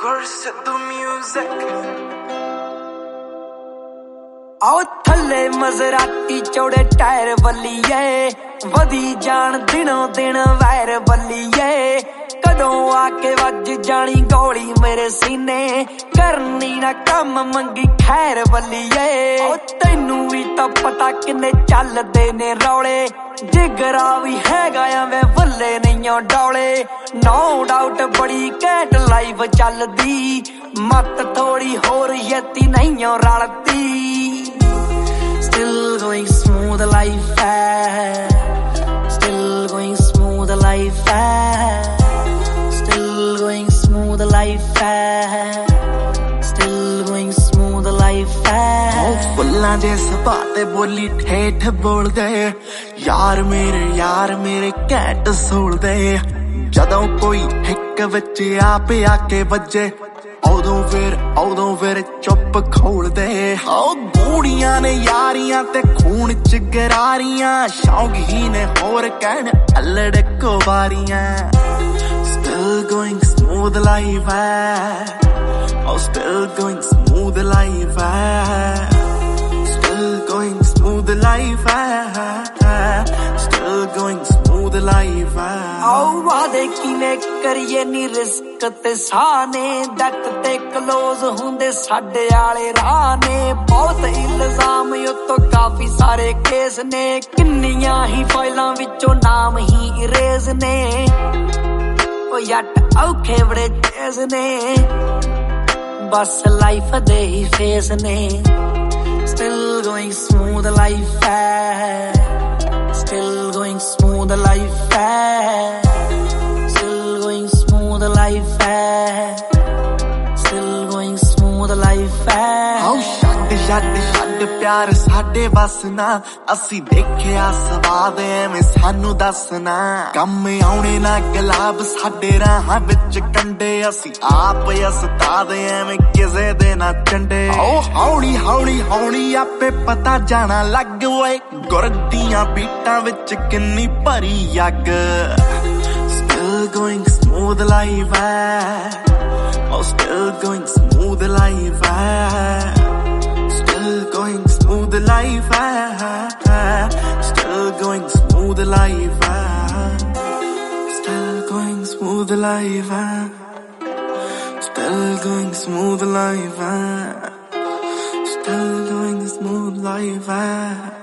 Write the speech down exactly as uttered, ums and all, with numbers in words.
Gursed music आओ थले मजराती चौड़े टायर बल्लीए वधी जान दिनों दिन वैर बल्लीए कदों आके वज जानी गोली मेरे सीने करनी ना कम मंगी खैर बल्लीए ओ तैनू भी तो पता किन्ने चलदे ने रौले जिगरा भी हैगा वे वल्ले नहीं डौले नो डाउट बड़ी कैट लाइफ चलदी मत थोड़ी होर यती नहीं रलती Still going smooth life है Still going smooth life है Still going smooth life है Still going smooth life है ओ फुल्लां दे सपाते बोली ठेठ बोल दे यार मेरे यार मेरे कैट सोल दे जदों कोई हिक विच आपे आके वजे उदों फिर उदों फिर चुप खोल दे ओ गूड़ियां ने यारियां ते खून च गरारियां शौक ही ने होर कहन अल्लड़ कुवारियां Still going smooth life है Oh still going smooth life है Still going smooth life है Still going smooth life है आओ वादे किने करिए नी रिस्क ते साने दट ते क्लोज हुंदे साडे आले राह ने बहुत इल्जाम उत्तों काफी सारे केस ने किन्नियां ही फाइलां विचों नाम ही इरेज ने ओ यट औखे बड़े तेज ने बस लाइफ दे ही फेस ने Still going smooth life है Still going smooth life है Still going smooth life है Still going smooth life है आओ छड्ड छड्ड छड्ड प्यार साडे बस ना असी देखिया सवाद एवें सानू दसना कम आउणे ना गुलाब साडे राहां विच कंडे असी आप अस्ताद एवें किसे दे ना चंडे आओ हौली हौली हौली आपे पता जाना लग ओए गुरदियां बीटां विच किन्नी भरी अग Still going smooth life है Oh still going smooth life है Still going smooth life है Still going smooth life है Still going smooth life है Still going smooth life है Still going smooth life है